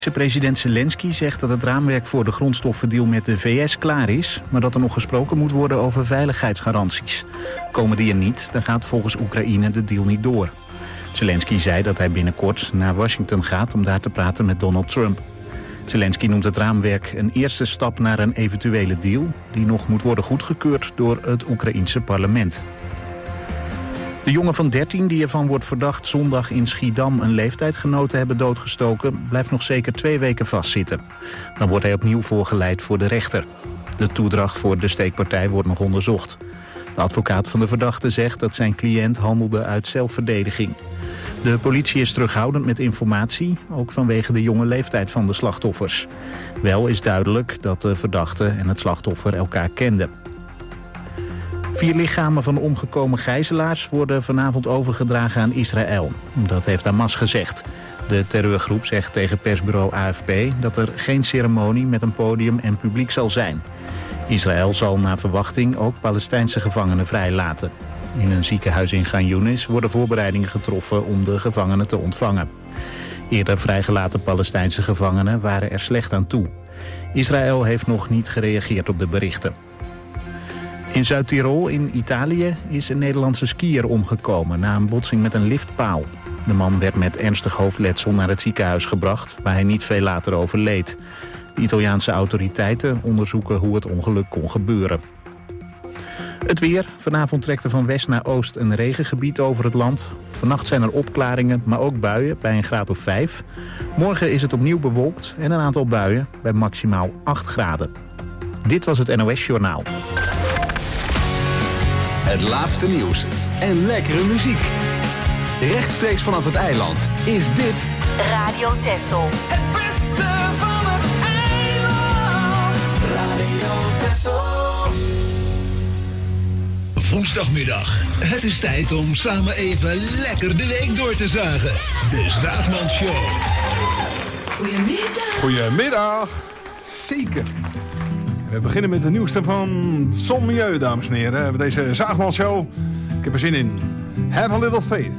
President Zelensky zegt dat het raamwerk voor de grondstoffendeal met de VS klaar is, maar dat er nog gesproken moet worden over veiligheidsgaranties. Komen die er niet, dan gaat volgens Oekraïne de deal niet door. Zelensky zei dat hij binnenkort naar Washington gaat om daar te praten met Donald Trump. Zelensky noemt het raamwerk een eerste stap naar een eventuele deal die nog moet worden goedgekeurd door het Oekraïense parlement. De jongen van 13 die ervan wordt verdacht zondag in Schiedam een leeftijdgenoot te hebben doodgestoken, blijft nog zeker 2 weken vastzitten. Dan wordt hij opnieuw voorgeleid voor de rechter. De toedracht voor de steekpartij wordt nog onderzocht. De advocaat van de verdachte zegt dat zijn cliënt handelde uit zelfverdediging. De politie is terughoudend met informatie, ook vanwege de jonge leeftijd van de slachtoffers. Wel is duidelijk dat de verdachte en het slachtoffer elkaar kenden. 4 lichamen van omgekomen gijzelaars worden vanavond overgedragen aan Israël. Dat heeft Hamas gezegd. De terreurgroep zegt tegen persbureau AFP dat er geen ceremonie met een podium en publiek zal zijn. Israël zal naar verwachting ook Palestijnse gevangenen vrijlaten. In een ziekenhuis in Khan Younis worden voorbereidingen getroffen om de gevangenen te ontvangen. Eerder vrijgelaten Palestijnse gevangenen waren er slecht aan toe. Israël heeft nog niet gereageerd op de berichten. In Zuid-Tirol in Italië is een Nederlandse skiër omgekomen na een botsing met een liftpaal. De man werd met ernstig hoofdletsel naar het ziekenhuis gebracht, waar hij niet veel later overleed. De Italiaanse autoriteiten onderzoeken hoe het ongeluk kon gebeuren. Het weer. Vanavond trekt er van west naar oost een regengebied over het land. Vannacht zijn er opklaringen, maar ook buien bij een graad of 5. Morgen is het opnieuw bewolkt en een aantal buien bij maximaal 8 graden. Dit was het NOS Journaal. Het laatste nieuws en lekkere muziek. Rechtstreeks vanaf het eiland is dit Radio Texel. Het beste van het eiland. Radio Texel. Woensdagmiddag. Het is tijd om samen even lekker de week door te zagen. De Zaagmans Show. Goedemiddag. Goedemiddag. Zeker. We beginnen met de nieuwste van Son Milieu, dames en heren. We hebben deze Zaagmans Show. Ik heb er zin in. Have a little faith.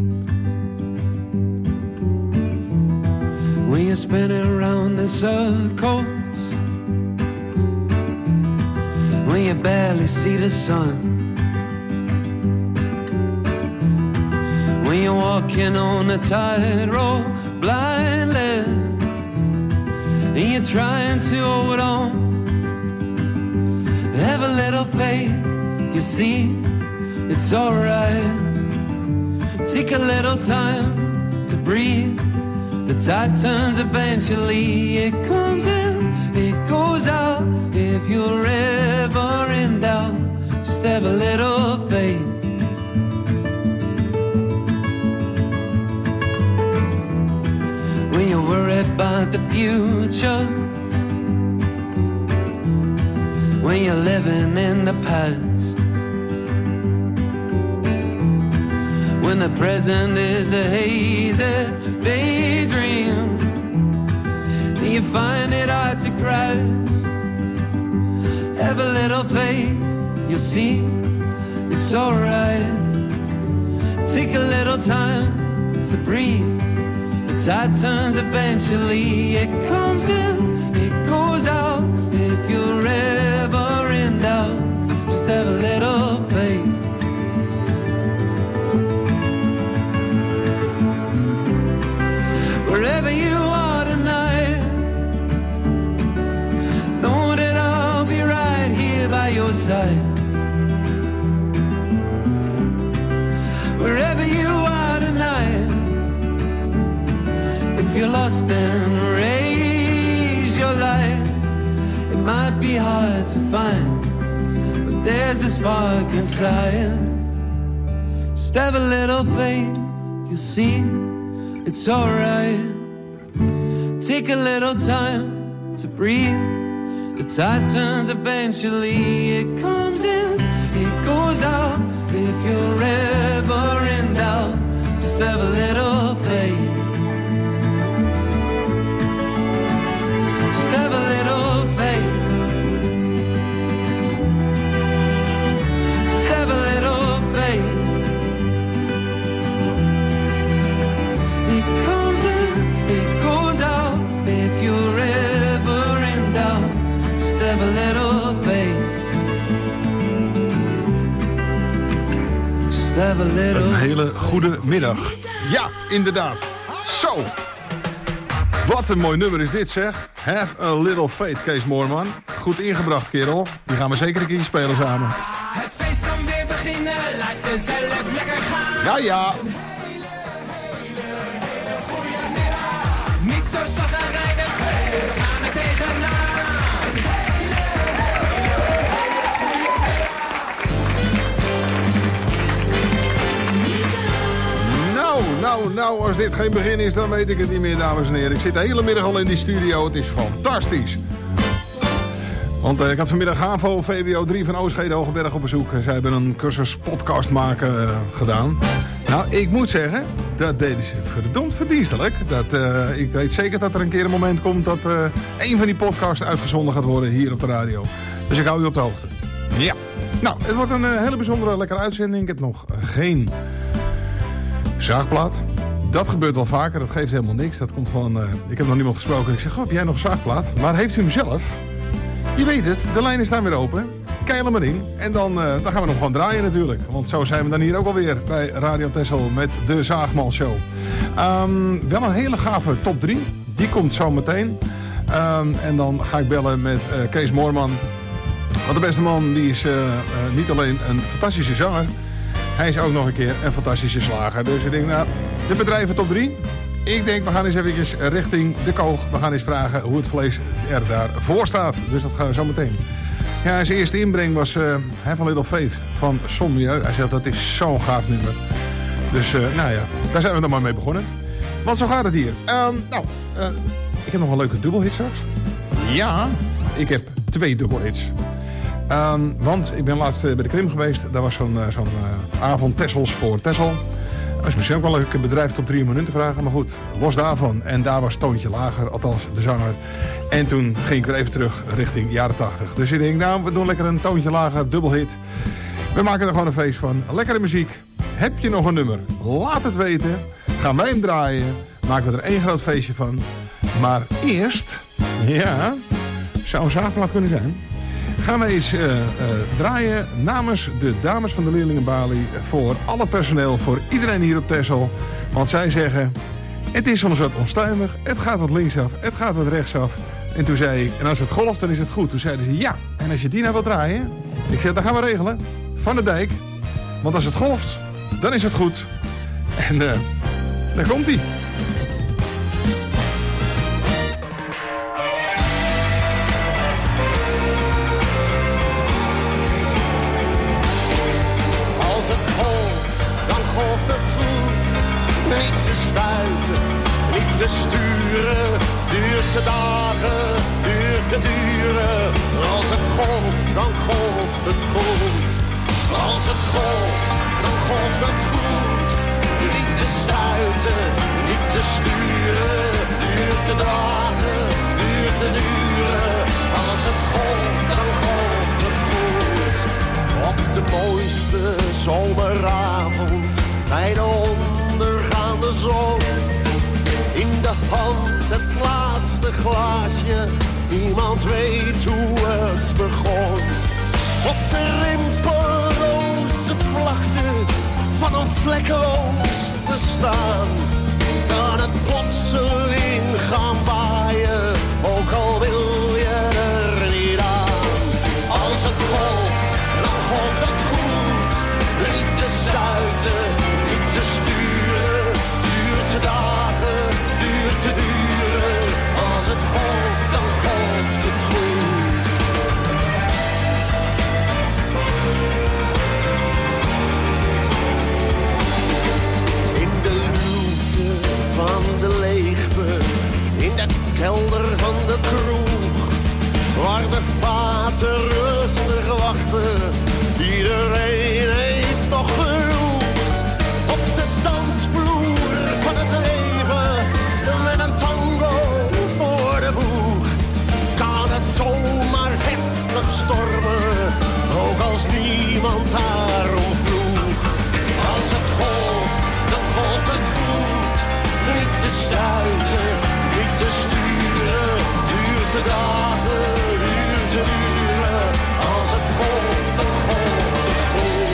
When you're spinning around in circles, when you barely see the sun, when you're walking on a tightrope blindly, and you're trying to hold on, have a little faith, you see, it's alright. Take a little time to breathe. The tide turns eventually, it comes in, it goes out. If you're ever in doubt, just have a little faith. When you're worried about the future, when you're living in the past, when the present is a hazy daydream, and you find it hard to grasp, have a little faith, you'll see, it's alright. Take a little time to breathe. The tide turns eventually, it comes in, it goes out. If you're ever in doubt, just have a little faith. Wherever you are tonight, know that I'll be right here by your side. Wherever you are tonight, if you're lost then raise your light. It might be hard to find, but there's a spark inside. Just have a little faith, you'll see, it's alright. Take a little time to breathe. The tide turns eventually, it comes in, it goes out. If you're ever in doubt, just have a little faith. Just have a little faith. Just have a little faith. It comes in, it goes out. have a little... Een hele goede middag. Ja, inderdaad. Zo. Wat een mooi nummer is dit, zeg. Have a little faith, Kees Moorman. Goed ingebracht, kerel. Die gaan we zeker een keer spelen samen. Het feest kan weer beginnen, laat jezelf lekker gaan. Ja, ja. Niet zo zagrijnig, we gaan er tegenaan. Nou, als dit geen begin is, dan weet ik het niet meer, dames en heren. Ik zit de hele middag al in die studio, het is fantastisch. Want ik had vanmiddag HAVO VWO 3 van Oostschede Hogeberg op bezoek. En zij hebben een cursus podcast maken gedaan. Nou, ik moet zeggen, dat deden ze verdomd verdienstelijk. Ik weet zeker dat er een keer een moment komt dat een van die podcasts uitgezonden gaat worden hier op de radio. Dus ik hou u op de hoogte. Ja. Nou, het wordt een hele bijzondere, lekkere uitzending. Ik heb nog geen zaagplaat. Dat gebeurt wel vaker, dat geeft helemaal niks. Dat komt gewoon, ik heb nog niemand gesproken en ik zeg, heb jij nog een zaagplaat? Maar heeft u hem zelf? Je weet het, de lijnen staan weer open. Keil hem maar in. En dan gaan we nog gewoon draaien natuurlijk. Want zo zijn we dan hier ook alweer bij Radio Texel met de Zaagman Show. Wel een hele gave top 3. Die komt zo meteen. En dan ga ik bellen met Kees Moorman. Want de beste man die is niet alleen een fantastische zanger. Hij is ook nog een keer een fantastische slager. Dus ik denk, nou, de bedrijven top 3. Ik denk, we gaan eens eventjes richting de koog. We gaan eens vragen hoe het vlees er daarvoor staat. Dus dat gaan we zo meteen. Ja, zijn eerste inbreng was Have a Little Faith van Son Milieu. Hij zegt, dat is zo'n gaaf nummer. Dus, nou ja, daar zijn we dan maar mee begonnen. Want zo gaat het hier. Ik heb nog een leuke dubbelhit straks. Ja, ik heb 2 dubbelhits. Want ik ben laatst bij de Krim geweest. Daar was zo'n avond Tessels voor Texel. Dat is misschien ook wel een leuk bedrijf top 3 om hun te vragen. Maar goed, los daarvan. En daar was Toontje Lager, althans de zanger. En toen ging ik weer even terug richting jaren 80. Dus ik denk, nou, we doen lekker een Toontje Lager dubbelhit. We maken er gewoon een feest van. Lekkere muziek. Heb je nog een nummer? Laat het weten. Gaan wij hem draaien. Maken we er 1 groot feestje van. Maar eerst, ja, zou een zaagplaat kunnen zijn. Gaan we eens draaien namens de dames van de Leerlingenbalie voor alle personeel, voor iedereen hier op Texel. Want zij zeggen, het is soms wat onstuimig, het gaat wat linksaf, het gaat wat rechtsaf. En toen zei ik, en als het golft, dan is het goed. Toen zeiden ze, ja, en als je die nou wilt draaien, ik zeg, dan gaan we regelen, Van de Dijk. Want als het golft, dan is het goed. En daar komt hij. Niet te stuiten, niet te sturen, duurt te dagen, duurt te duren. Als het golft, dan golft het goed. Als het golft, dan golft het goed. Niet te stuiten, niet te sturen, duurt te dagen, duurt te duren. Als het golft, dan golft het goed. Op de mooiste zomeravond, bij de ondergaande zon. In de hand het laatste glaasje, niemand weet hoe het begon. Op de rimpelroze vlakte van een vlekkeloos bestaan, kan het plotseling gaan waaien, ook al wil je er niet aan. Als het golft, dan golft het goed, niet te stuiten, niet te sturen, duurt te dagen, duurt te duren. Als het golft, dan golft het goed. In de luwte van de leegte, in de kelder van de kroeg, waar de vaten rustig wachten, iedereen heeft nog genoeg. Op de dansvloer van het leven, met een tango voor de boeg, kan het zomaar heftig stormen, ook als niemand daarom vroeg. Als het golft, dan golft het goed, niet te stuiten, niet te sturen, duurt de dagen, duurt te duren. Als het golft, dan golft het goed.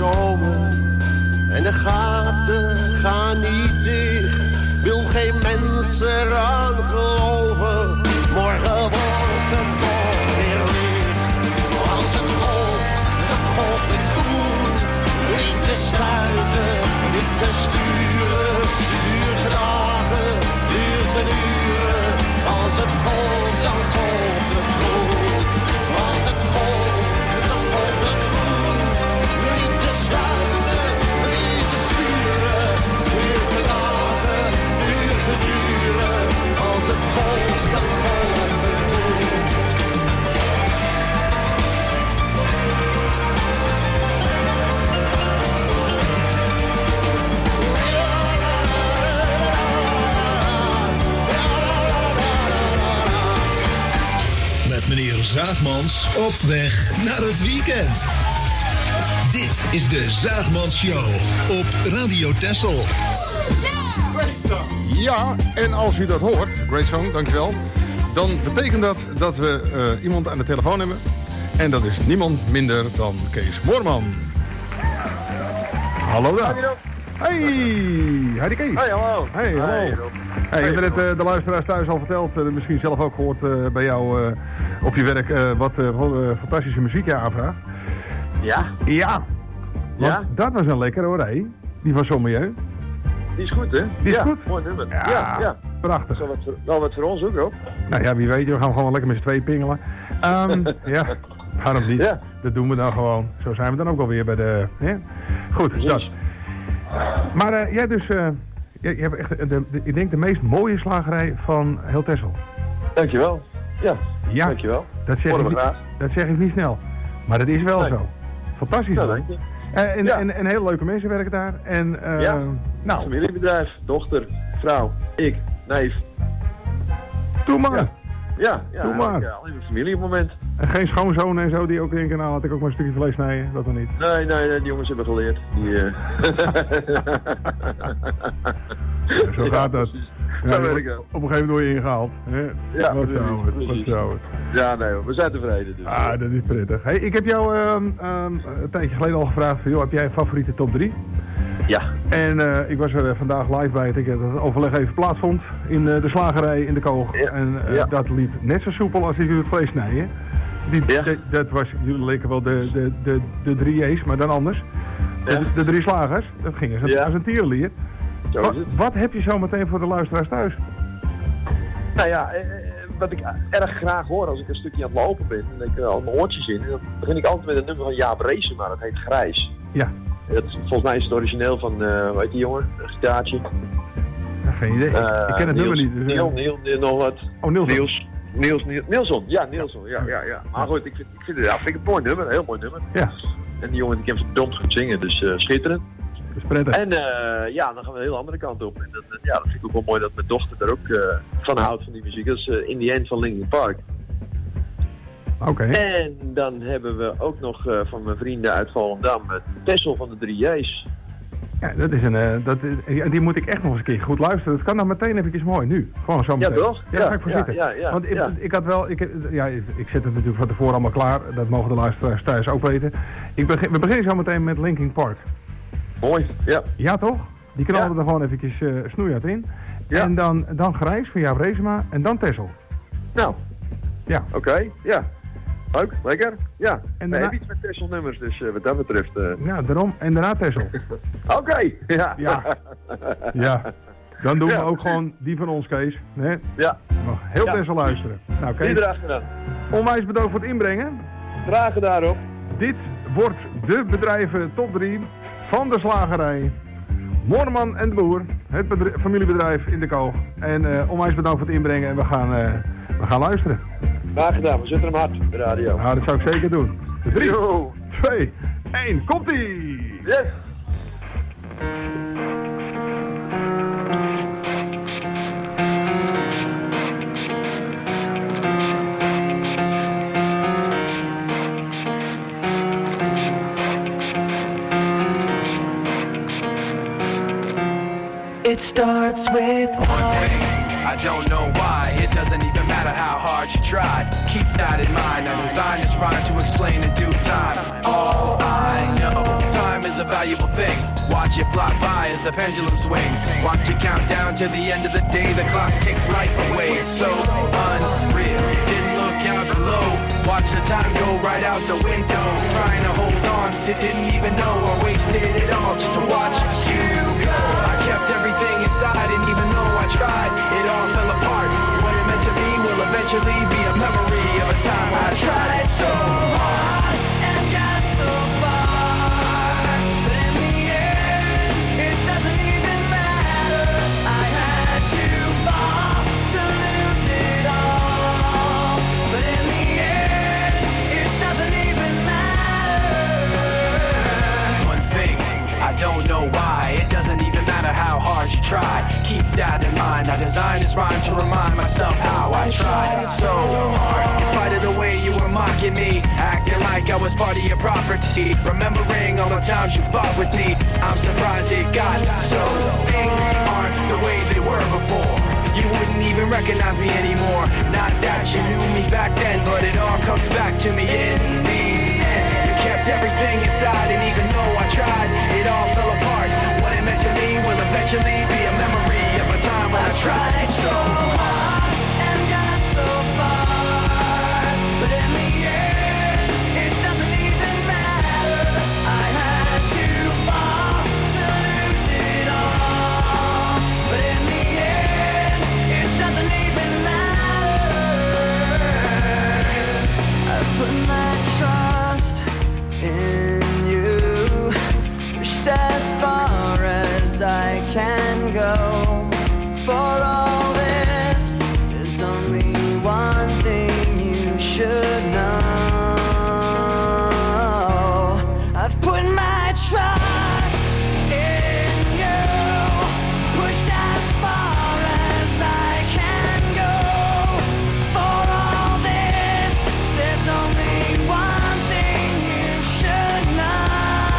komen. En de gaten gaan niet dicht. Wil geen mens eraan geloven. Morgen wordt het toch weer licht. Als het golft, dan golft het goed. Niet te stuiten, niet te sturen. Duurt de dagen, duurt de uren. Als het golft, dan golft het goed. Als het golft, dan golft het goed. Niet te stuiten, niet te sturen. Duurt de dagen, duurt de uren. Als het golft, dan golft het goed. Met meneer Zaagmans op weg naar het weekend. Dit is de Zaagmans Show op Radio Texel. Ja, en als u dat hoort, great song, dankjewel. Dan betekent dat we iemand aan de telefoon hebben. En dat is niemand minder dan Kees Moorman. Hallo daar. Hey, Heidi Kees. Hey, hallo. Hey, hallo. Hey, je hebt net de luisteraars thuis al verteld, misschien zelf ook gehoord bij jou op je werk, wat fantastische muziek je aanvraagt. Ja. Ja. Want dat was een lekkere hoor, hè? Die van Sommieu. Die is goed, hè? Die is goed? Mooi nummer. Ja. Prachtig. Wel wat voor ons ook, hoor. Nou ja, wie weet, we gaan gewoon lekker met z'n tweeën pingelen. Ja, waarom niet? Ja. Dat doen we dan gewoon. Zo zijn we dan ook alweer bij de... Ja? Goed, dat. Maar jij dus... je hebt echt, ik denk, de meest mooie slagerij van heel Texel. Dankjewel. Ja, dankjewel. Dat zeg ik niet snel. Maar dat is wel zo. Fantastisch. Ja, dank je. En hele leuke mensen werken daar. En, nou. Familiebedrijf, dochter, vrouw, ik, neef. Doe maar. Ja, doe maar. Al in de familie op het moment. En geen schoonzoon en zo die ook denken, nou had ik ook maar een stukje vlees snijden. Dat dan niet. Nee, die jongens hebben geleerd. Zo gaat dat. Ja, op een gegeven moment word je ingehaald. Hè? Ja, wat zou het. Ja, nee hoor, we zijn tevreden. Dus. Ah, dat is prettig. Hey, ik heb jou een tijdje geleden al gevraagd van, joh, heb jij een favoriete top 3? Ja. En ik was er vandaag live bij dat het overleg even plaatsvond in de slagerij in de Koog. Ja. En dat liep net zo soepel als jullie het vlees snijden. Dat was, jullie leken wel de 3 J's, maar dan anders. Ja. De 3 slagers, dat ging als een tierenlier. Wat heb je zo meteen voor de luisteraars thuis? Nou ja, wat ik erg graag hoor als ik een stukje aan het lopen ben, en ik al mijn oortjes in, dan begin ik altijd met een nummer van Jaap Reesema, dat heet Grijs. Ja. Dat is, volgens mij is het origineel van, hoe heet die jongen? Een gitaartje. Ja, geen idee. Ik ken het nummer niet. Dus, Niels, nog wat. Oh, Nielson. Ja, Nielson. Ja. Maar goed, ik vind het een mooi nummer, een heel mooi nummer. Ja. En die jongen die kan verdomd goed zingen, dus schitterend. Dat is prettig. En dan gaan we een heel andere kant op. En dat vind ik ook wel mooi dat mijn dochter er ook van houdt, van die muziek. Dat is In the End van Linkin Park. Oké. En dan hebben we ook nog van mijn vrienden uit Volendam Texel van de 3 J's. Ja, dat is die moet ik echt nog eens een keer goed luisteren. Dat kan dan meteen eventjes mooi, nu. Gewoon zo meteen. Ja, toch? Ja, daar ga ik voor zitten. Ja, want ik had wel... ik zet het natuurlijk van tevoren allemaal klaar. Dat mogen de luisteraars thuis ook weten. We beginnen zo meteen met Linkin Park. Mooi, ja. Ja, toch? Die knallen er gewoon eventjes snoeihard in. Ja. En dan Grijs van Jaap Reesema en dan Texel. Nou. Ja. Oké, ja. Leuk, lekker. Ja. En daarna... iets met Texel nummers, dus wat dat betreft... Ja, daarom. En daarna Texel. Oké, ja. Ja. Dan doen we ook gewoon die van ons, Kees. Nee? Ja. Mag heel Texel luisteren. Nou, Kees. Iedereen gedaan. Onwijs bedankt voor het inbrengen. Graag gedaan, Rob. Dit wordt de bedrijven top 3 van de slagerij. Moorman en de Boer. Het familiebedrijf in de Koog. En onwijs bedankt voor het inbrengen. En we gaan luisteren. Graag gedaan. We zetten hem hard, de radio. Ja, dat zou ik zeker doen. 3, 2, 1. Komt-ie! Yes! It starts with one thing. I don't know why. It doesn't even matter how hard you try. Keep that in mind. I designed this rhyme to explain in due time. All I know, time is a valuable thing. Watch it fly by as the pendulum swings. Watch it count down to the end of the day. The clock takes life away. It's so unreal. Didn't look out below. Watch the time go right out the window. Trying to hold on to didn't even know I wasted it all just to watch you go. I kept everything inside and even though I tried, it all fell apart. What it meant to be will eventually be a memory of a time I tried so hard and got so far. But in the end, it doesn't even matter. I had to fall to lose it all. But in the end, it doesn't even matter. One thing, I don't know why. It doesn't even matter how hard you try. Keep that in mind. I designed this rhyme to remind myself how I tried so hard. In spite of the way you were mocking me, acting like I was part of your property, remembering all the times you fought with me, I'm surprised it got so. Things aren't the way they were before. You wouldn't even recognize me anymore. Not that you knew me back then, but it all comes back to me in the end. You kept everything inside, and even though I tried, it all fell apart. What it meant to me will eventually be a memory of a time when I tried so hard and got so far. But in the end, it doesn't even matter. I had to fall to lose it all. But in the end, it doesn't even matter. I put my trust in you, pushed as far as I can go. For all this, there's only one thing you should know. I've put my trust in you, pushed as far as I can go. For all this, there's only one thing you should know.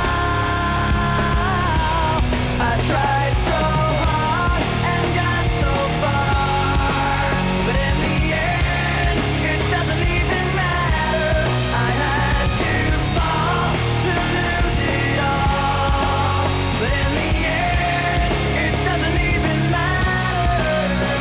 I tried so hard and got so far, but in the end, it doesn't even matter. I had to fall to lose it all, but in the end, it doesn't even matter.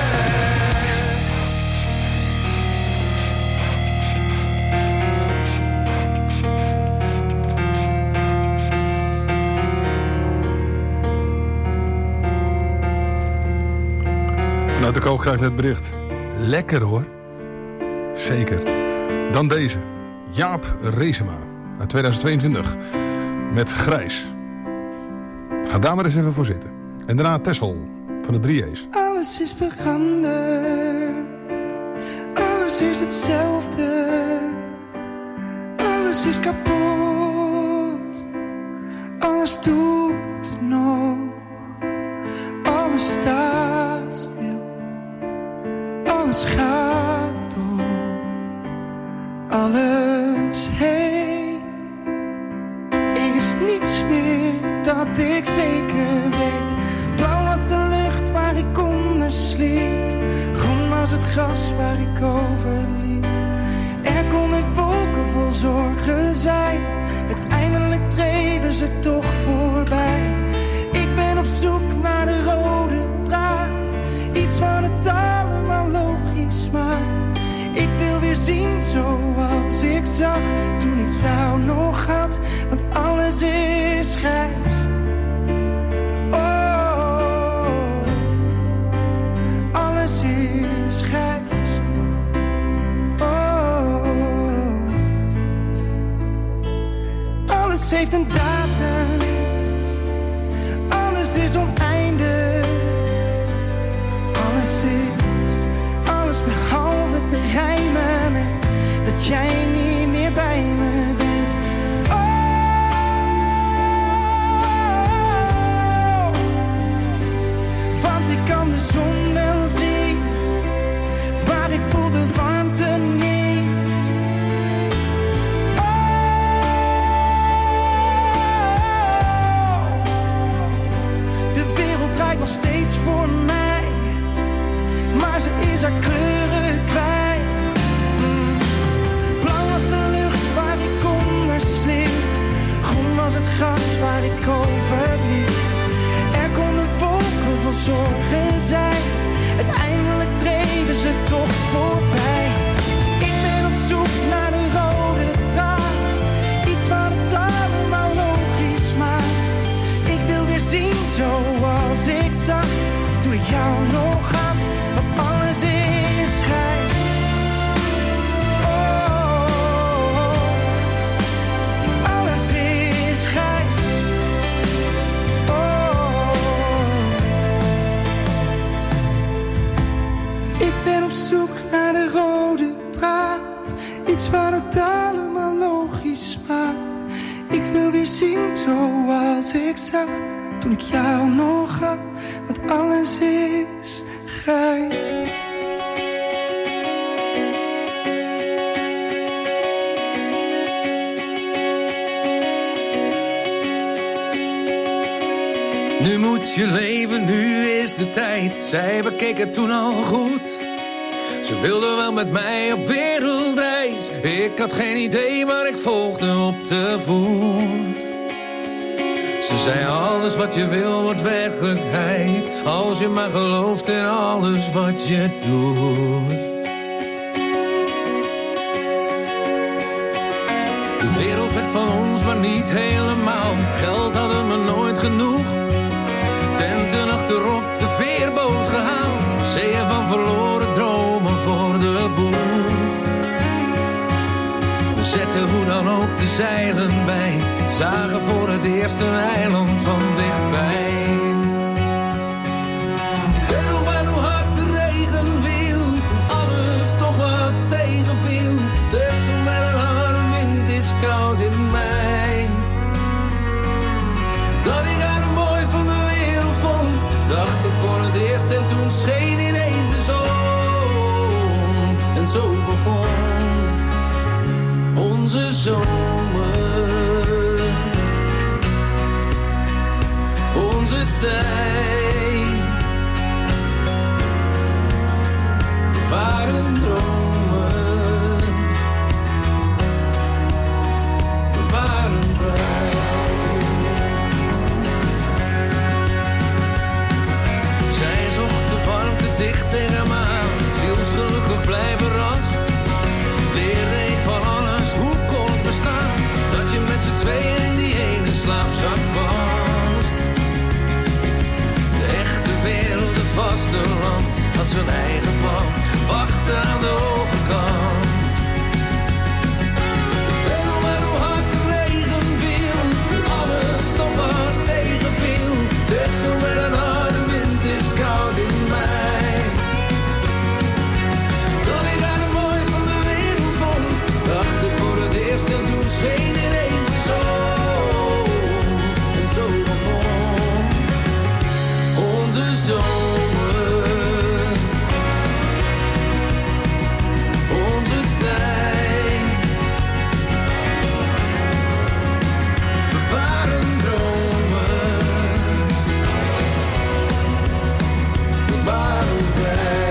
Vanuit de kook krijg ik net bericht. Lekker hoor. Zeker. Dan deze. Jaap Reesema. Uit 2022. Met Grijs. Ga daar maar eens even voor zitten. En daarna Tessel. Van de 3A's. Alles is veranderd. Alles is hetzelfde. Alles is kapot. Alles doet het nog. Alles staat stil. Alles gaat door. Alles heen. Er is niets meer dat ik zeker weet. Blauw was de lucht waar ik onder sliep. Groen was het gras waar ik over liep. Er konden wolken vol zorgen zijn. Uiteindelijk dreven ze toch voorbij. Ik ben op zoek naar de rode draad. Iets wat het allemaal logisch maakt. Ik wil weer zien zoals ik zag toen ik jou nog had. Want alles is grijs. Oh, alles is grijs. Oh, alles heeft een datum. Alles is oneindig. Alles behalve te rijmen met dat jij niet meer bij me bent. Oh, want ik kan de zon wel zien, maar ik voel de warmte niet. Oh, de wereld draait nog steeds voor mij. iets waar het allemaal logisch maakt. Ik wil weer zien zoals ik zag toen ik jou nog had, want alles is grijs. Nu moet je leven, nu is de tijd. Zij bekeek het toen al goed. Ze wilde wel met mij op wereldreis. Ik had geen idee, maar ik volgde op de voet. Ze zei alles wat je wil wordt werkelijkheid. Als je maar gelooft in alles wat je doet. De wereld werd van ons, maar niet helemaal. Geld hadden we nooit genoeg. Tenten achterop, de veerboot gehaald. Zeeën van verloren dromen voor de boeg. We zetten hoe dan ook de zeilen bij. Zagen voor het eerst een eiland van dichtbij. Ik weet nog maar hoe hard de regen viel. Alles toch wat tegenviel. Tussen met een harde wind is koud in mij. Dat ik haar het mooist van de wereld vond, dacht ik voor het eerst en toen scheen ineens de zon. En zo begon onze zomer, onze tijd. We waren dromers, we waren vrij. Zij zocht de warmte dicht tegen me aan, zielsgelukkig blij verrast. Leerde ik van alles, hoe kon het bestaan, dat je met z'n tweeën in die ene slaapzak past. De echte wereld, het vasteland, had zijn eigen plan, wachtte aan de overkant. Ik weet nog maar hoe hard de regen viel, alles toch wat tegenviel. Tussen met een harde wind is koud in mij. Dat ik haar het mooist van de wereld vond, dacht ik voor het eerst en toen scheen ineens de zon. En zo begon onze zomer, onze tijd. We waren dromers, we waren vrij.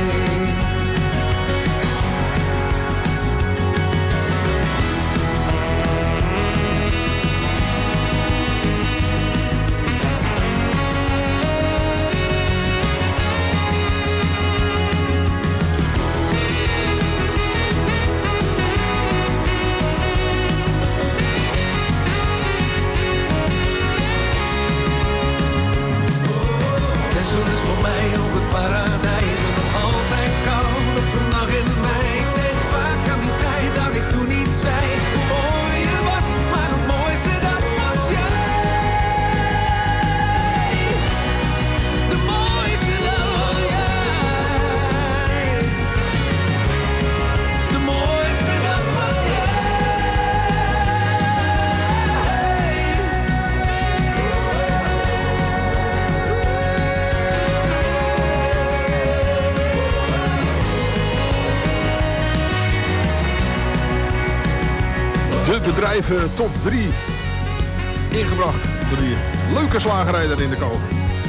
Texel is voor mij ook het paradijs. En nog altijd koud op zo'n dag in mei. Ik denk vaak aan die tijd dat ik toen niet zei hoe mooi je was, maar het mooiste dat was jij. De mooiste dat was jij. De mooiste dat was jij. De bedrijven top 3. Ingebracht door die leuke slagerij in de Koog.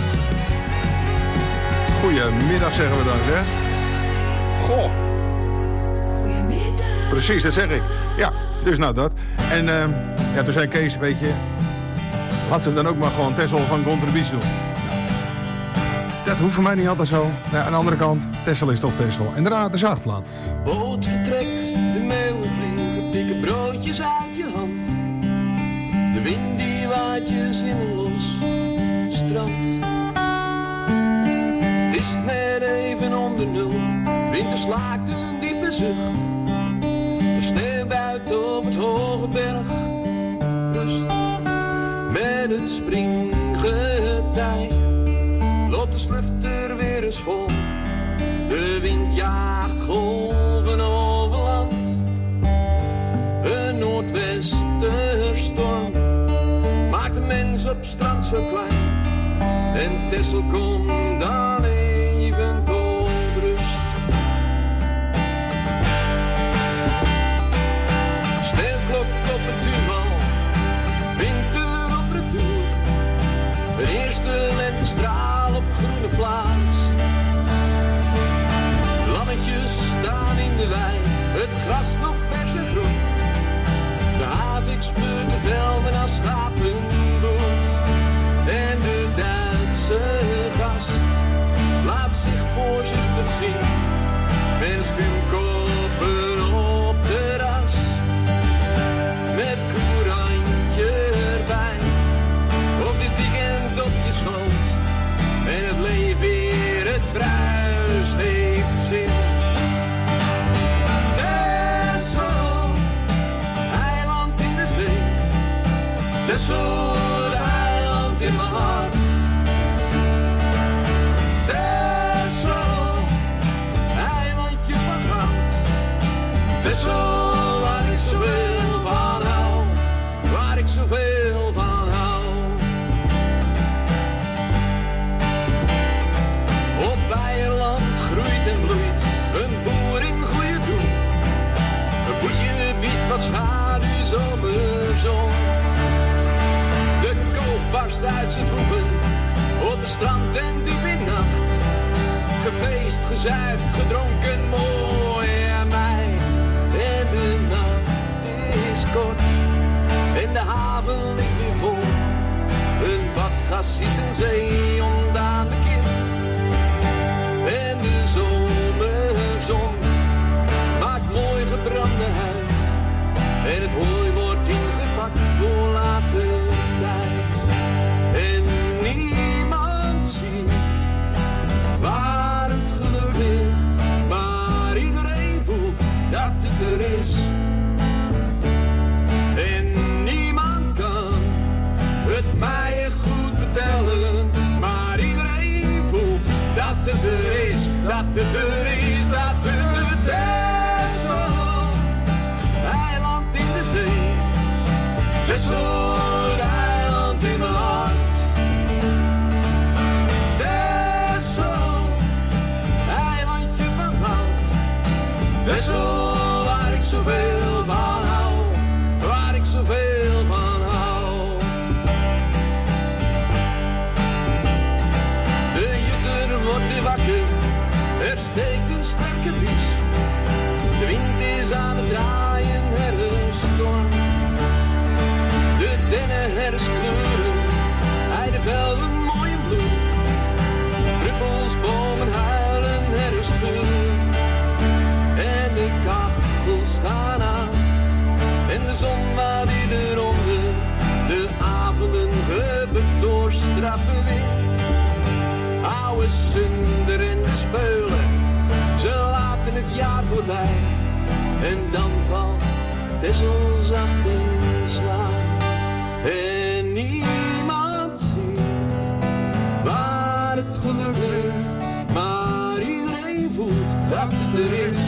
Goedemiddag zeggen we dan, zeg. Goh. Goedemiddag. Precies, dat zeg ik. Ja, dus nou dat. En ja, toen zei Kees, weet je, laten we dan ook maar gewoon Texel van Contributie doen. Dat hoeft voor mij niet altijd zo. Nou, aan de andere kant, Texel is toch Texel. En daarna de zaagplaat. Boot vertrekt, de meeuwen vliegen, pikken broodjes uit je hand. De wind die waait je zinnen los, strand. Het is net even onder nul, winter slaakt een diepe zucht. De sneeuw buiten op het hoge berg, rust. Met het springgetij loopt de slufter weer eens vol. De wind jaagt golven over land. zo klein. En Texel komt dan even tot rust. Sneeuwklok op het tuinwal, winter op retour. De eerste lentestraal op groene plaats. Lammetjes staan in de wei, het gras nog vers en groen. De havik speurt de velden als schapenbloed. En de Duitse gast laat zich voorzichtig zien. Met skumkoppen op terras, met courantje erbij. Of dit weekend op je schoot en het leven weer het bruist heeft zin. Texel, eiland in de zee. Texel, eiland in mijn hart. Texel, eilandje van goud. Texel, waar ik zoveel van hou. Waar ik zoveel van hou. Op Beierland groeit en bloeit een boer in goede doen. Een boetje biedt wat schaduw, zomerzon. De koog barst uit zijn voegen op het strand en diep in nacht. Gefeest, gezuivd, gedronken, mooie meid. En de nacht is kort en de haven ligt weer vol. Een badgast ziet een zee ondaan de kin. En de zomerzon maakt mooi gebrande huid. En het hooi wordt ingepakt voor later tijd. En niemand ziet waar het geluk ligt. Maar iedereen voelt dat het er is. En niemand kan het mij goed vertellen. Maar iedereen voelt dat het er is. Dat het er is, dat het er is. Texel, eiland in de zee. Texel, eiland in mijn hart. Texel, eilandje van goud. Texel, waar ik zoveel van hou. Waar ik zoveel van hou. De jutter wordt weer wakker. Er steekt een sterke bries. De wind is aan het draaien, herfststorm. De dennen herfstkleuren, heidevelden mooi en bloem. Druppels, bomen huilen, herfstgeur. En de kachels gaan aan. En de zon maar weer eronder. De avonden gebukt door straffe wind. Oude Sunder en de Speulen, ze laten het jaar voorbij. En dan valt Texel zacht in slaap. En niemand ziet waar het geluk ligt. Maar iedereen voelt dat het er is.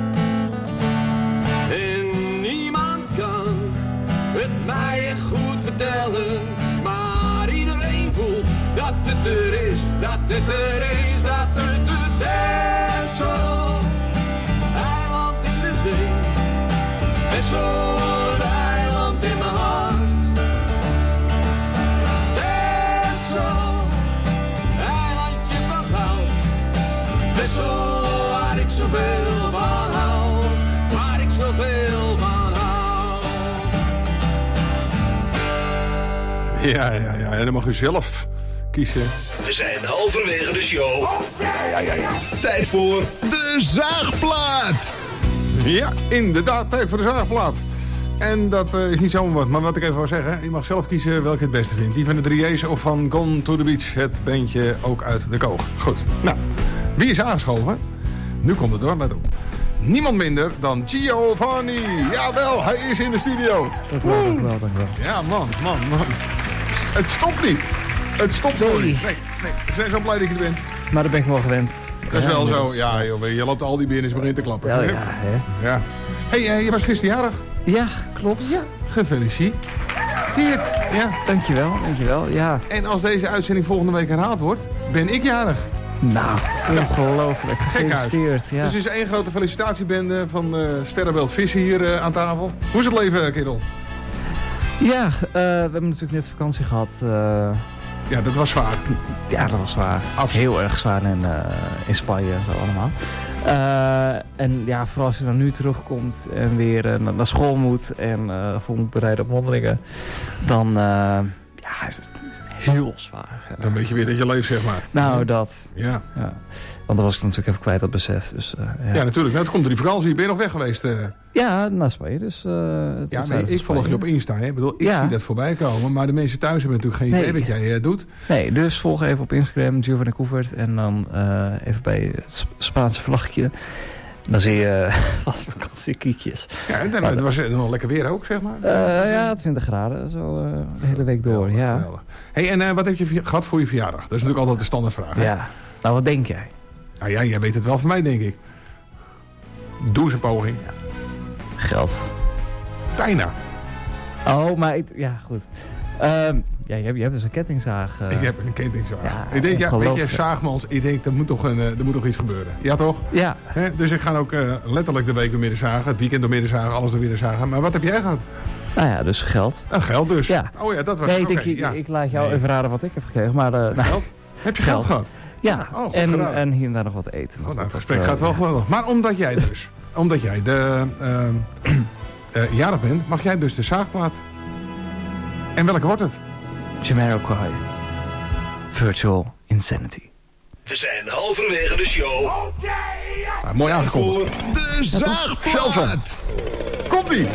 En niemand kan het mij echt goed vertellen. Maar iedereen voelt dat het er is. Dat het er is, dat het er is. Texel, eiland in de zee. Texel, eiland in mijn hart. Texel, eilandje van goud. Texel, waar ik zoveel van hou. Waar ik zoveel van hou. Ja, en dan mag u zelf kiezen. We zijn halverwege de show. Ja. Tijd voor de zaagplaat. Ja, inderdaad, tijd voor de zaagplaat. En dat is niet zomaar wat, maar wat ik even wil zeggen. Je mag zelf kiezen welke je het beste vindt. Die van de 3J's of van Gone to the Beach. Het beentje ook uit de koog. Goed, nou, wie is aangeschoven? Nu komt het door, let op. Niemand minder dan Giovanni. Jawel, hij is in de studio. Dankjewel. Ja, man. Het stopt niet. Het stopt gewoon niet. Nee, we zijn zo blij dat je er bent. Maar dat ben ik wel gewend. Dat is wel zo. Ja, joh, je loopt al die binnen en begint te klappen. Ja, hè? Ja. Hey, je was gisteren jarig. Ja, klopt. Ja. Gefeliciteerd. Gefeliciteerd. Ja. Dankjewel. Ja. En als deze uitzending volgende week herhaald wordt, ben ik jarig. Nou, ongelooflijk. Gefeliciteerd. Ja. Dus er is één grote felicitatiebende van Sterrenbeeld Vissen hier aan tafel. Hoe is het leven, kerel? Ja, we hebben natuurlijk net vakantie gehad. Ja, dat was zwaar. Ja, dat was zwaar. Absoluut. Heel erg zwaar in Spanje en zo allemaal. En ja, vooral als je dan nu terugkomt en weer naar school moet en voor moet bereiden op wandelingen, dan is het heel zwaar. Ja. Dan weet je weer dat je leeft, zeg maar. Nou, dat. Ja. Want dan was ik natuurlijk even kwijt, dat besef. Dus, ja, natuurlijk. Nou, het komt door die vakantie. Ben je nog weg geweest? Ja, naar Spanje. Dus, ik volg je op Insta. Hè? Ik bedoel, ik zie dat voorbij komen. Maar de mensen thuis hebben natuurlijk geen idee wat jij doet. Nee, dus volg even op Instagram, Giovanni Koevert. En dan even bij het Spaanse vlaggetje. Dan zie je wat vakantiekiekjes. Ja, en het was nog lekker weer ook, zeg maar. Ja, 20 graden. Zo de hele week door, ja. Hey, en wat heb je gehad voor je verjaardag? Dat is natuurlijk altijd de standaardvraag. Ja, nou wat denk jij? Nou ja, jij weet het wel van mij, denk ik. Doe eens een poging. Ja. Geld. Bijna. Oh, maar ja, goed. Ja, je hebt dus een kettingzaag. Ik heb een kettingzaag. Ja, ik denk, weet je, Zaagmans, ik denk, er moet toch iets gebeuren. Ja, toch? Ja. Dus ik ga ook letterlijk de week door midden zagen, het weekend door midden zagen, alles door midden zagen. Maar wat heb jij gehad? Nou ja, dus geld. Geld dus? Ja. Oh ja, dat was ik laat jou even raden wat ik heb gekregen. Maar, geld? Heb je geld gehad? Ja, en hier en daar nog wat eten. Nou, het gesprek gaat wel geweldig. Maar omdat jij de jarig bent, mag jij dus de zaagplaat. En welke wordt het? Jamiroquai. Virtual Insanity. We zijn halverwege de show. Nou, mooi aangekondigd. Voor de zaagplaat. Komt-ie!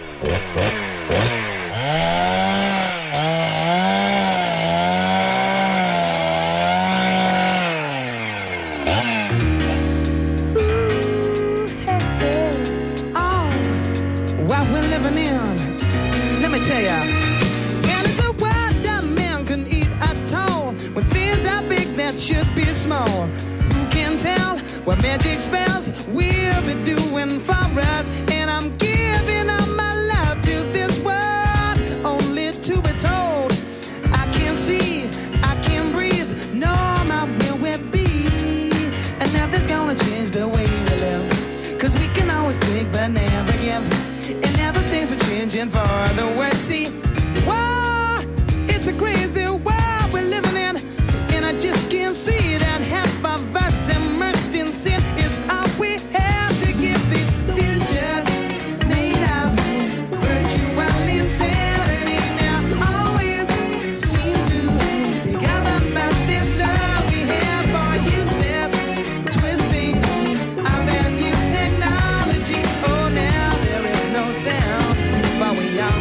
What we're living in, let me tell ya. And it's a world that man can eat at all. When things are big that should be small. Who can tell what magic spells we'll be doing for us? And I'm giving up my life to this world, only to be told I can't see, I can't breathe, no, my will will be. And nothing's gonna change the way we live, 'cause we can always take but never give. And now the things are changing for the worse. See, whoa, it's a crazy world we're living in, and I just can't see that half of us immersed in sin is all we have to give these futures made of virtual insanity. Now always seem to be governed by this love we have for useless twisting of our new technology. Oh, now there is no sound, but we are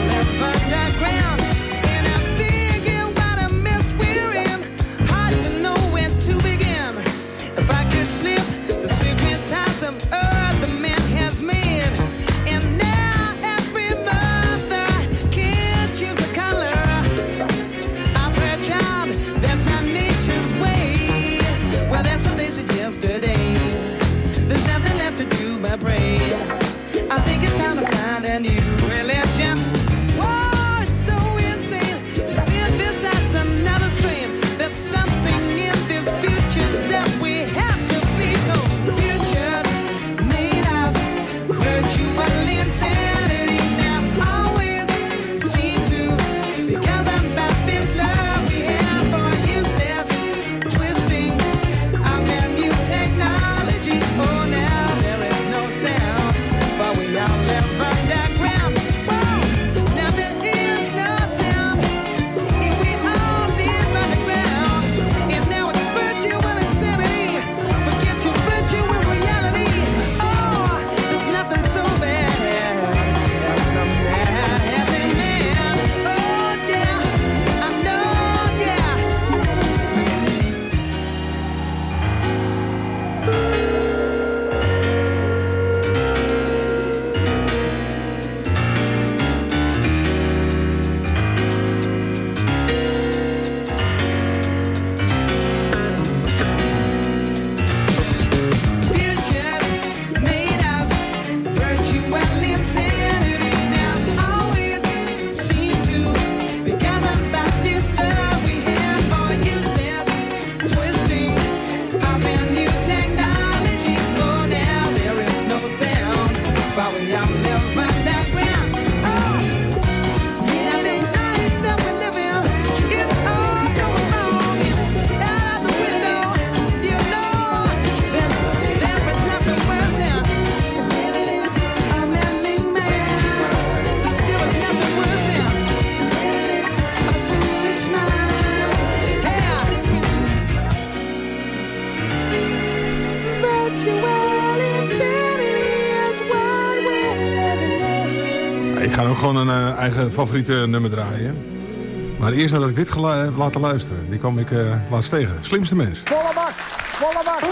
Ik ga ook gewoon een eigen favoriete nummer draaien. Maar eerst nadat ik dit laten luisteren. Die kwam ik laatst tegen. Slimste mens. Volle bak! Volle bak!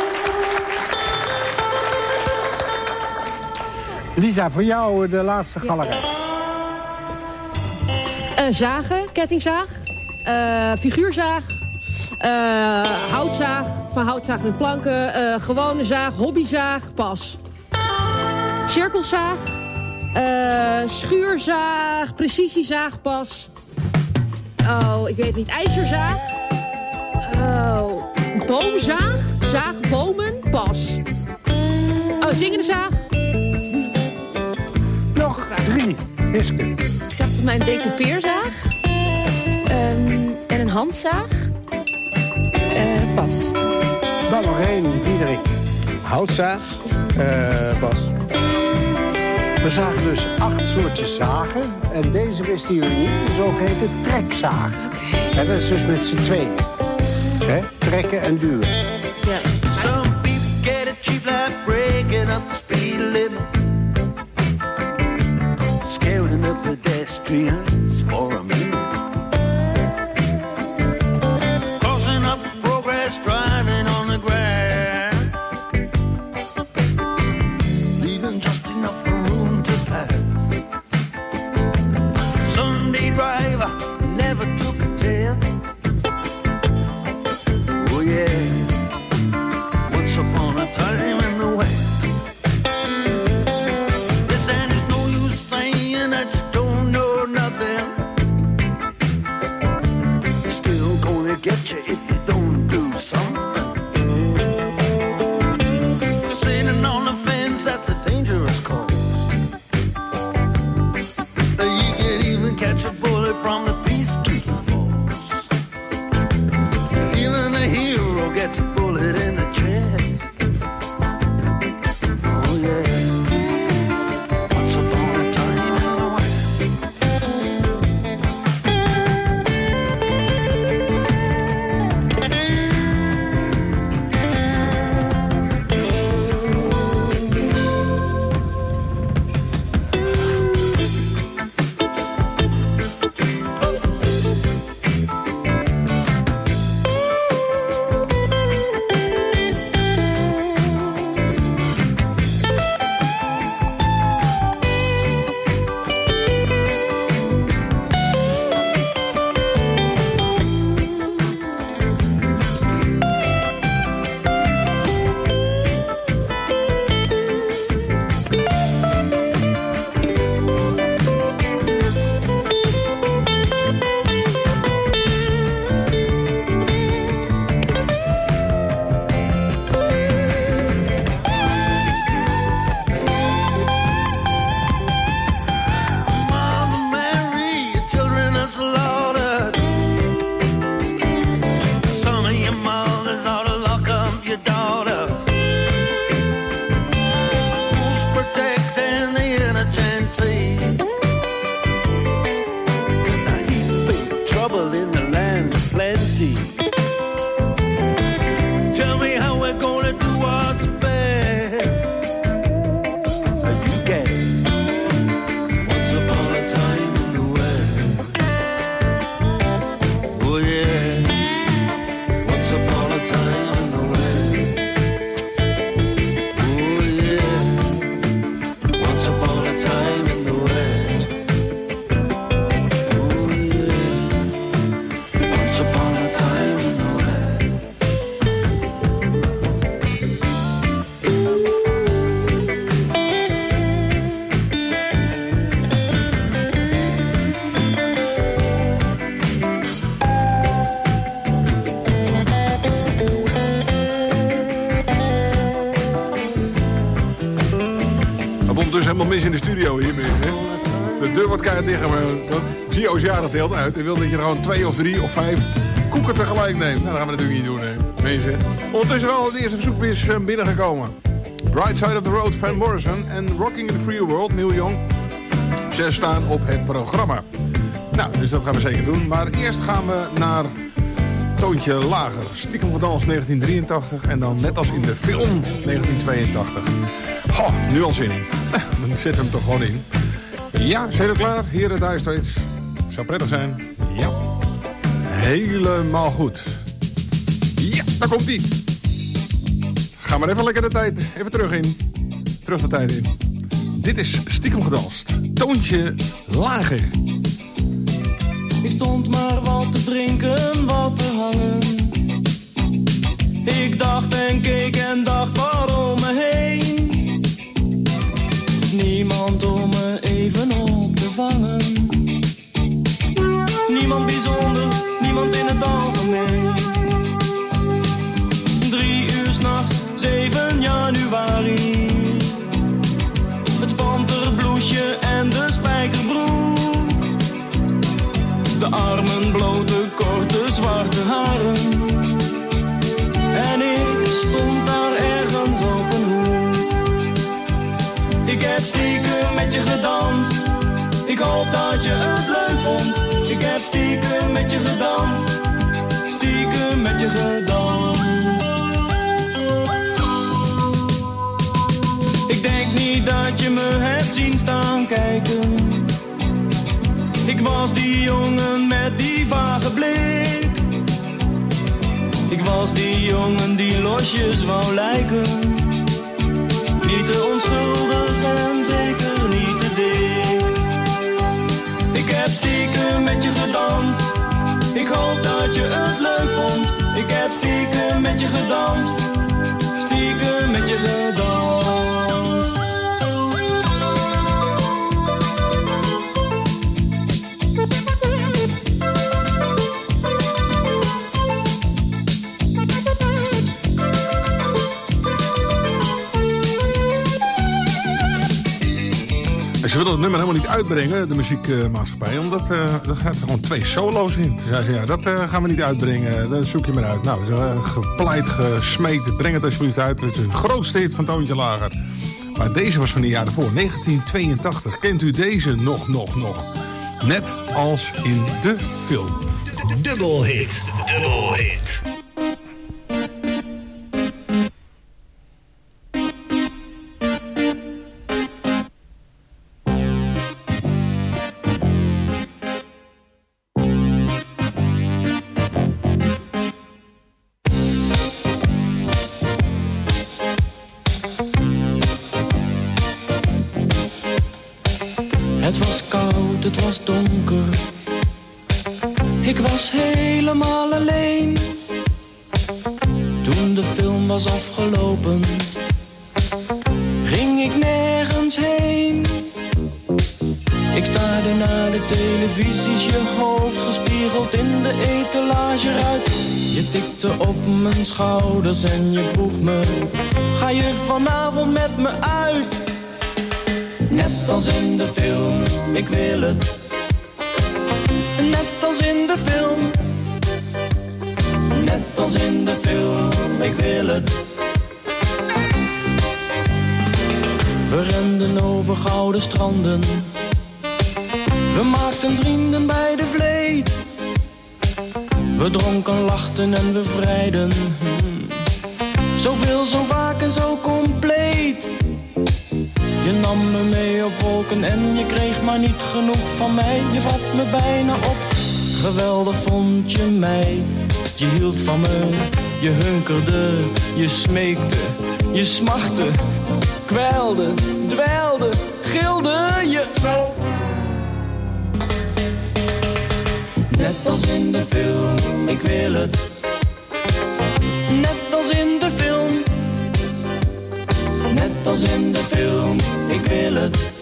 Lisa, voor jou de laatste galerij. Zagen, kettingzaag, figuurzaag, houtzaag, van houtzaag met planken, gewone zaag, hobbyzaag, pas. Cirkelzaag, schuurzaag, precisiezaag, pas. Oh, ik weet niet, ijzerzaag. Oh, boomzaag, zaag, bomen, pas. Oh, zingende zaag. Nog 3, Hiske. Ik zag volgens mij een decoupeerzaag. En een handzaag. Pas. Dan nog 1, Diederik. Houtzaag. Pas. We zagen dus 8 soortjes zagen. En deze wisten jullie niet. De zogeheten trekzaag. En dat is dus met z'n tweeën. Trekken en duwen. Yeah. Some people get a cheap life breaking up the speed limit. Scaring the pedestrians for a minute. Crossing up progress, driving on the grass. Leaving just enough room to pass. Sunday driver never took a test. Oh yeah, once upon a time in the West. Listen, there's no use saying that you don't know nothing. It's still gonna get you if you don't do something. Sitting on the fence, that's a dangerous course. You can even catch a bullet from the peacekeeping force. Even the hero gets a bullet in the chest. Oh yeah, once upon a time in the West. Mama Mary, your children are slaughtered. Some of your mothers ought to lock up your daughters. Who's protecting the innocent? Now he's big trouble in the land of plenty. Tell me how we're gonna do what's best. You get it. Once upon a time in the West. Oh yeah. Once upon a time in the West. Oh yeah. Once upon a time in the West. Oh yeah. Once upon a time in the West. Dat komt dus helemaal mis in de studio hier. Hè? De deur wordt keihard tegen, maar Gio is jarig, deelt uit. Hij wil dat je er gewoon 2 of 3 of 5 koeken tegelijk neemt. Nou, dat gaan we natuurlijk niet doen, hè, mensen. Ondertussen wel het eerste verzoek is binnengekomen. Bright Side of the Road, Van Morrison en Rocking in the Free World, Neil Young. Ze staan op het programma. Nou, dus dat gaan we zeker doen. Maar eerst gaan we naar toontje lager. Stiekem van Dans 1983 en dan net als in de film 1982. Nu al zin in. Dan zetten we hem toch gewoon in. Ja, zijn we klaar? Hier het Dire Straits. Zou prettig zijn. Ja. Helemaal goed. Ja, daar komt ie. Ga maar even lekker de tijd even terug de tijd in. Dit is Stiekem Gedanst. Toontje lager. Ik stond maar wat te drinken, wat te hangen. Ik dacht en keek en dacht waarom me heen. Niemand om me even op te vangen. Niemand bijzonder, niemand in het algemeen. 3 uur 's nachts, 7 januari. Het panterbloesje en de spijkerbroek. De armen bloot, de korte zwarte haren. En ik stond daar ergens op een hoek. Ik heb stiekem met je gedanst. Ik hoop dat je het leuk vond. Ik heb stiekem met je gedanst. Stiekem met je gedanst. Ik denk niet dat je me hebt zien staan kijken. Ik was die jongen met die vage blik. Ik was die jongen die losjes wou lijken. Niet te onschuldig en zeker niet te dik. Ik heb stiekem met je gedanst. Ik hoop dat je het leuk vond. Ik heb stiekem met je gedanst. Stiekem met je gedanst. Ze wilden het nummer helemaal niet uitbrengen, de muziekmaatschappij, omdat er gaat gewoon 2 solo's in. Ze zeiden, ja, dat gaan we niet uitbrengen, dat zoek je maar uit. Nou, gepleit, gesmeekt, breng het alsjeblieft uit. Het is de grootste hit van Toontje Lager. Maar deze was van de jaren voor, 1982. Kent u deze nog? Net als in de film. Dubbelhit. Het was koud, het was donker. Ik was helemaal alleen. Toen de film was afgelopen, ging ik nergens heen. Ik staarde naar de televisies, je hoofd gespiegeld in de etalageruit. Je tikte op mijn schouders en je vroeg me, ga je vanavond met me uit? Net als in de film, ik wil het. Net als in de film. Net als in de film, ik wil het. We renden over gouden stranden. We maakten vrienden bij de vleet. We dronken, lachten en we vrijden. Zoveel, zo vaak en zo compleet. Je nam me mee op wolken en je kreeg maar niet genoeg van mij. Je vat me bijna op, geweldig vond je mij. Je hield van me, je hunkerde, je smeekte, je smachtte, kwijlde, dweilde, gilde je zo. Net als in de film, ik wil het. Net als in de film. Net als in de film, ik wil het.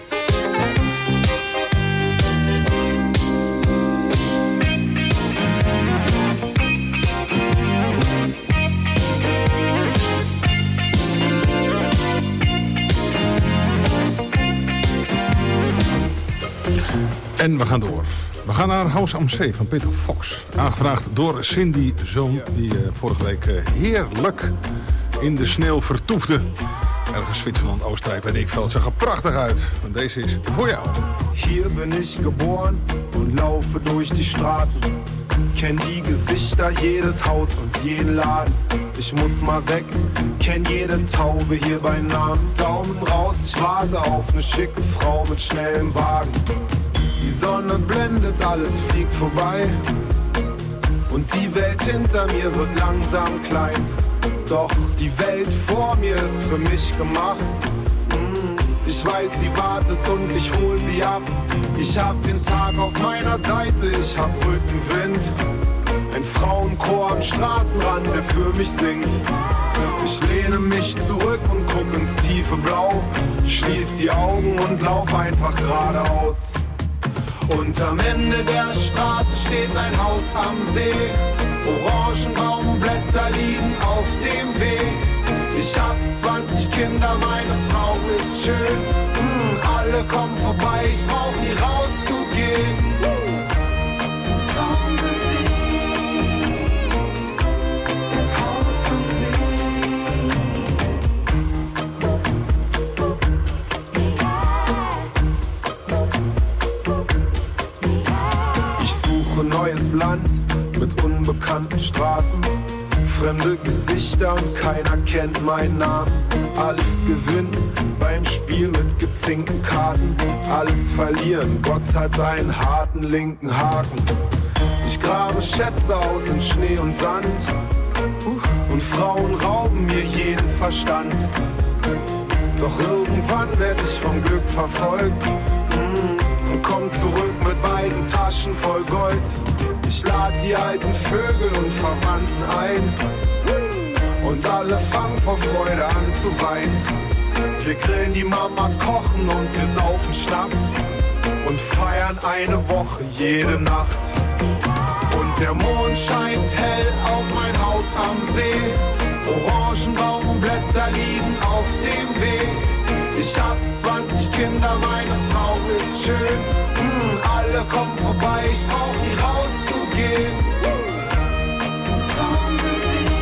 En we gaan door. We gaan naar House am See van Peter Fox. Aangevraagd door Cindy Zoon, die vorige week heerlijk in de sneeuw vertoefde. Ergens Zwitserland, Oostenrijk, weet ik veel. Het zag er prachtig uit. En deze is voor jou. Hier bin ich geboren und laufe durch die Straßen. Kenn die Gesichter, jedes Haus und jeden Laden. Ich muss mal weg, kenn jede Taube hier bei Namen. Daumen raus, ich warte auf ne schicke Frau mit schnellem Wagen. Die Sonne blendet, alles fliegt vorbei. Und die Welt hinter mir wird langsam klein. Doch die Welt vor mir ist für mich gemacht. Ich weiß, sie wartet und ich hol sie ab. Ich hab den Tag auf meiner Seite, ich hab Rückenwind. Ein Frauenchor am Straßenrand, der für mich singt. Ich lehne mich zurück und guck ins tiefe Blau. Schließ die Augen und lauf einfach geradeaus. Und am Ende der Straße steht ein Haus am See. Orangenbaumblätter liegen auf dem Weg. Ich hab 20 Kinder, meine Frau ist schön. Alle kommen vorbei, ich brauch nie rauszugehen. Traummusik, das Haus am See. Ich suche neues Land mit unbekannten Straßen. Fremde Gesichter und keiner kennt meinen Namen. Alles gewinnen beim Spiel mit gezinkten Karten. Alles verlieren, Gott hat einen harten linken Haken. Ich grabe Schätze aus in Schnee und Sand. Und Frauen rauben mir jeden Verstand. Doch irgendwann werd ich vom Glück verfolgt. Und komm zurück mit beiden Taschen voll Gold. Ich lad die alten Vögel und Verwandten ein. Und alle fangen vor Freude an zu weinen. Wir grillen, die Mamas kochen und wir saufen Schnaps. Und feiern eine Woche jede Nacht. Und der Mond scheint hell auf mein Haus am See. Orangenbaumblätter liegen auf dem Weg. Ich hab 20 Kinder, meine Frau ist schön. Alle kommen vorbei, ich brauch nie rauszugehen. Traummusik,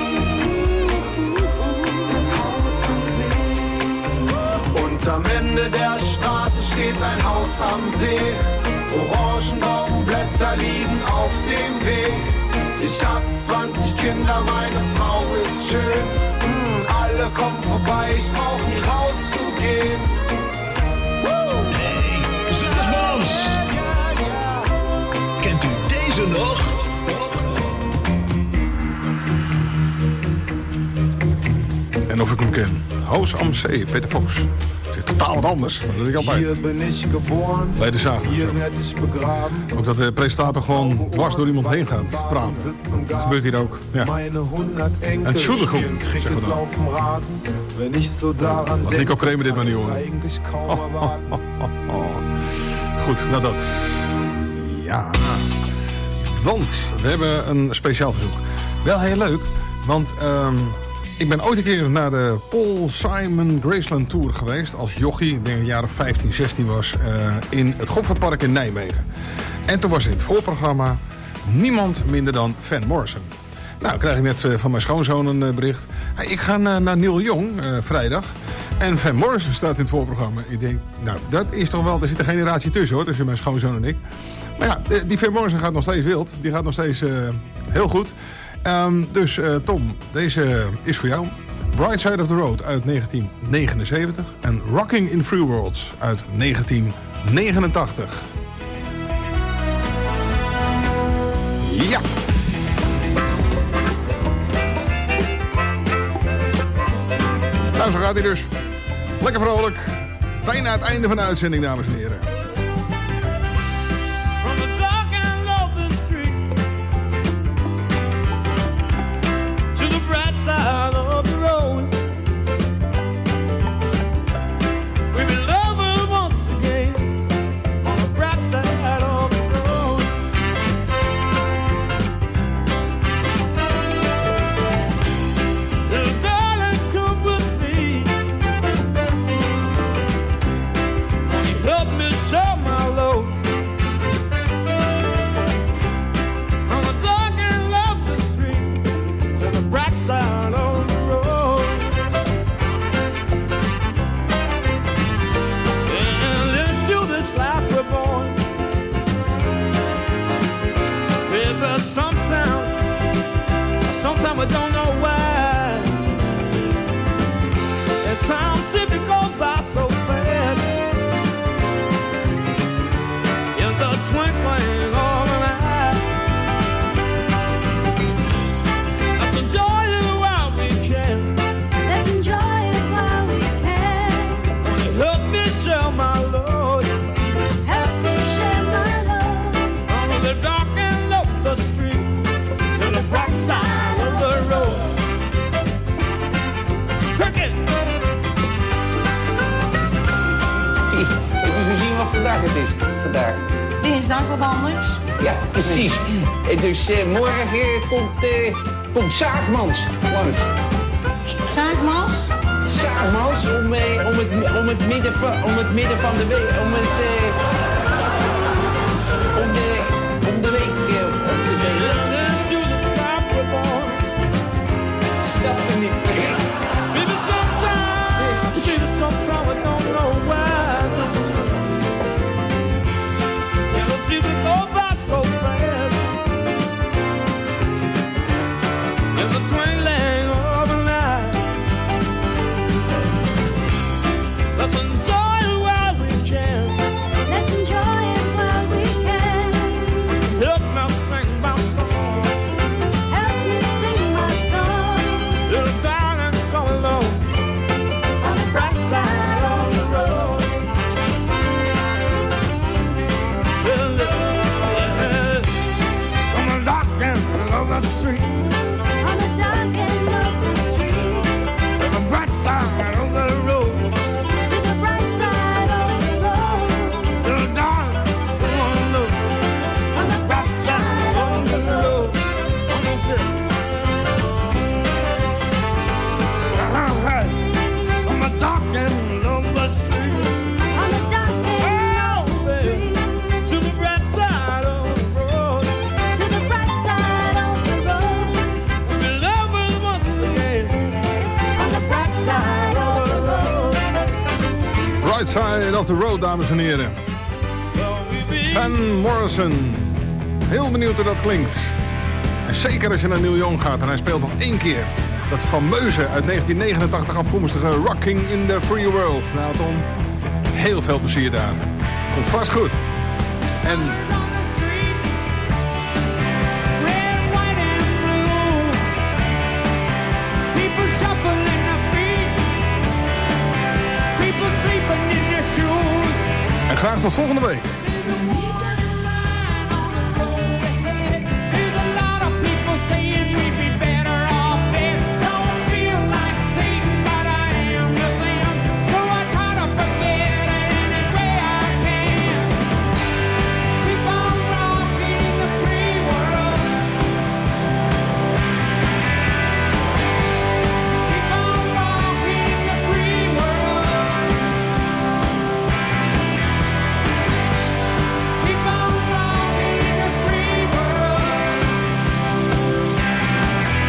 das Haus am See. Und am Ende der Straße steht ein Haus am See. Orangenbaumblätter liegen auf dem Weg. Ich hab 20 Kinder, meine Frau ist schön. Alle kommen vorbei, ich brauch nie rauszugehen. Hey, Zaagmans! Kent u deze nog? En of ik hem ken. Haus am See, Peter Fox. Zit totaal wat anders, maar dat doe ik altijd. Hier bin ich geboren, bij de zaak. hier werd ich begraven. Ook dat de presentator gewoon dwars door iemand heen gaat praten. Dat gebeurt hier ook. Ja. Entschuldigung, zeggen we dan. Laat Nico Kramer dit maar niet horen. Goed, nou dat. Ja. Want we hebben een speciaal verzoek. Wel heel leuk, want ik ben ooit een keer naar de Paul Simon Graceland Tour geweest als jochie. Ik denk dat het jaar of 15, 16 was. In het Goffertpark in Nijmegen. En toen was in het voorprogramma niemand minder dan Van Morrison. Nou, krijg ik net van mijn schoonzoon een bericht. Hey, ik ga naar Neil Young vrijdag. En Van Morrison staat in het voorprogramma. Ik denk, nou, dat is toch wel... Er zit een generatie tussen, hoor, tussen mijn schoonzoon en ik. Maar ja, die Van Morrison gaat nog steeds wild. Die gaat nog steeds heel goed. Dus Tom, deze is voor jou. Bright Side of the Road uit 1979. En Rocking in Free Worlds uit 1989. Ja! Nou, zo gaat hij dus. Lekker vrolijk. Bijna het einde van de uitzending, dames en heren. wat vandaag het is. Vandaag. Dinsdag wat anders. Ja, precies. Dus morgen komt Zaagmans langs. Zaagmans? Zaagmans om het midden van de week, om de week op te delen. Ze snapt er niet. Sometimes I don't know why. And it seems to go by so fast. In the twinkling of an eye. Let's enjoy it while we can. Let's enjoy it while we can. Help me sing my song. Help me sing my song. Little darling, come along. Right side of the road. On the dark end of the street. On the dark end of the street. To the bright side of the road. To the bright side of the road. Little darling, come on look. On the bright side of the road. I'm gonna tell you. On the dark end of the street. On the dark end of the street. To the bright side of the road. To the bright side of the road. We'll be lovers once again. On the bright side of the road. Right Side of the Road, dames en heren. Van Morrison. Heel benieuwd hoe dat klinkt. En zeker als je naar Neil Young gaat en hij speelt nog 1 keer. Dat fameuze uit 1989 afkomstige Rocking in the Free World. Nou Tom, heel veel plezier daar. Komt vast goed. En People shuffling their feet. People sleeping in their shoes. en graag tot volgende week. There's a lot of people saying we'd be better off dead. Don't feel like Satan, but I am to them. So I try to forget it any way I can. Keep on rocking in the free world. Keep on rocking in the free world. Keep on rocking in the free world.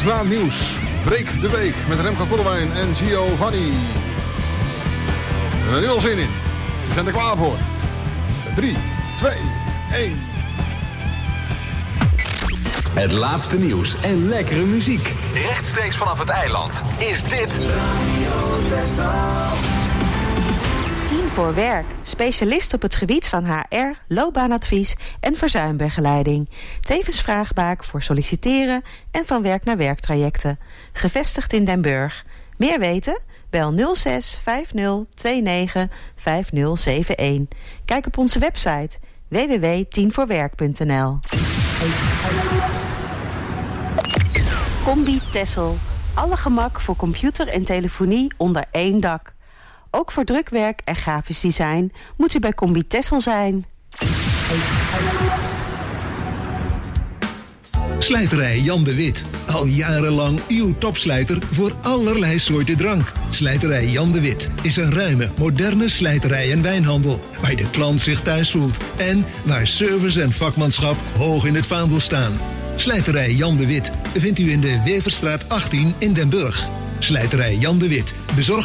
Straks na het nieuws. Breek de week met Remco Kollewijn en Giovanni. We hebben er nu al zin in. We zijn er klaar voor. 3, 2, 1. Het laatste nieuws en lekkere muziek. Rechtstreeks vanaf het eiland. Is dit Radio Texel. 10 voor werk. Specialist op het gebied van HR, loopbaanadvies en verzuimbegeleiding. Tevens vraagbaak voor solliciteren en van werk naar werktrajecten. Gevestigd in Den Burg. Meer weten? Bel 06 50 29 5071. Kijk op onze website www.10voorwerk.nl. Combi Texel. Alle gemak voor computer en telefonie onder één dak. Ook voor drukwerk en grafisch design moet u bij Combi Texel zijn. Slijterij Jan de Wit. Al jarenlang uw topslijter voor allerlei soorten drank. Slijterij Jan de Wit is een ruime, moderne slijterij en wijnhandel. Waar de klant zich thuis voelt. En waar service en vakmanschap hoog in het vaandel staan. Slijterij Jan de Wit vindt u in de Weverstraat 18 in Den Burg. Slijterij Jan de Wit bezorgt